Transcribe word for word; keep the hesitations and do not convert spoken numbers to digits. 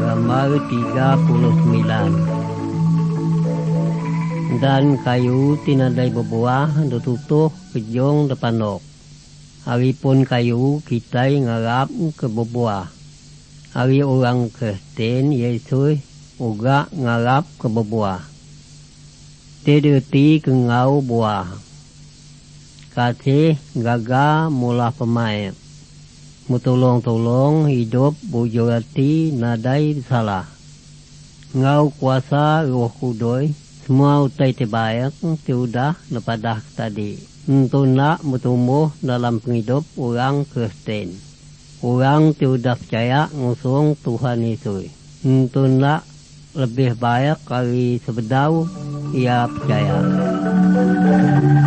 halaman tiga puluh sembilan. Dan kayu tinadai berbuah tutuh kejong depanok. Haripun kayu kita ngarap ke berbuah. Hari orang Kristen Yesus uga ngarap ke berbuah. Tedeti kengau buah. Kasih gaga mula pemain. Mutulong-tulong hidup bujurati nadai salah. Ngau kuasa roh kudoi. Semua utai terbaik tiudah napadah tadi. Untuk nak bertumbuh dalam penghidup orang Kristen. Orang tiudah percaya ngusung Tuhan Yesus. Untuk nak lebih baik kali sebedau ia percaya.